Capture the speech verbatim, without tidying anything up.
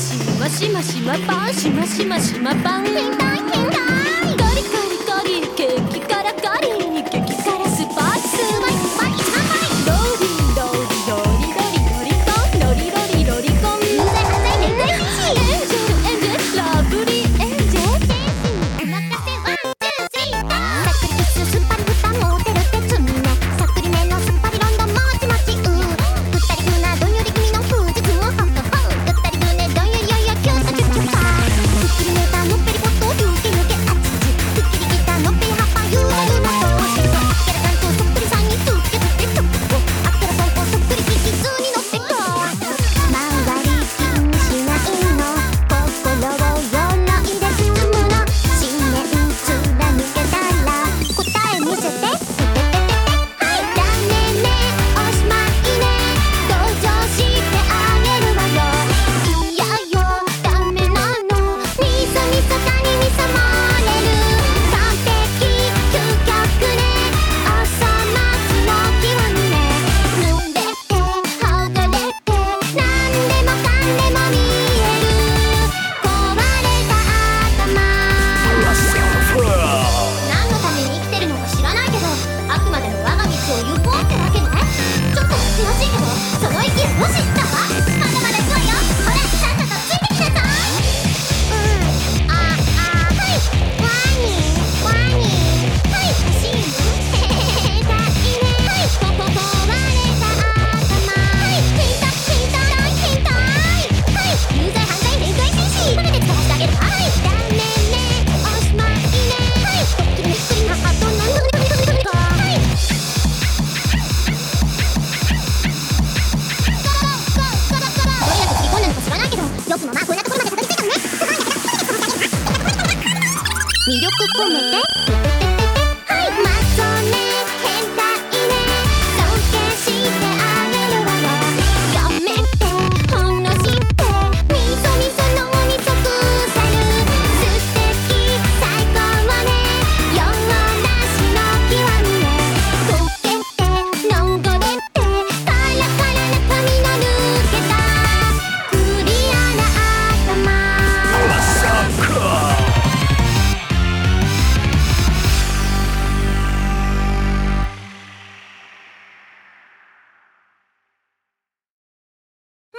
しましましまパンしましましまパン変態変態ガリガリガリケーキからガリに激辛スパイスうまいスパイ一番うまいローリーローリローリロリロリコンロリロリロリコン有罪犯罪変態紳士エンジェルエンジェルラブリーエンジェル天使にお任せワンツースリーゴーさっくりキススパリブタモテるって罪ねさっくりめのスパリロンドンもちもちうぐったり風などんより気味の風実をホッホッホぐったり風ねどんよりよいよキュッとキュッキュッパーすっきりネタのっぺりポット抜け抜けあちちすっきりギターのっぺり葉っぱゆらゆらとしそあっけらかんとそっくりさんにつけつけちょっとあっけらそんこそっくりキキズに乗ってこう曲がり気にしないの心を鎧で包むの信念貫けたら答え見せててててててはいダメねおしまいね同情してあげるわよいやよダメなのみそみそかにみそもれる完璧究極ねおそ松の気分ね濡れて剥がれてなんでもかんでも見える壊れた頭何のために生きてるのか知らないけどあくまでも我が道を行こうってわけねちょっと悔しいけどその息を無視したわまだまだ行くわよほらさっさとついてきなさいうんああはいワニワニはい走るへへへだいねはいここ壊れた頭はい変態変態変態はい有罪犯罪変態紳士これで使わせてあげるわはいダメねおしまいねはいとっきりめっくりなあとなんとかはいどれだけ振り込んだのか知らないけどよくもまあこんなところまでたどり着いたのねすごいんだけどすぐにこの魅力込めて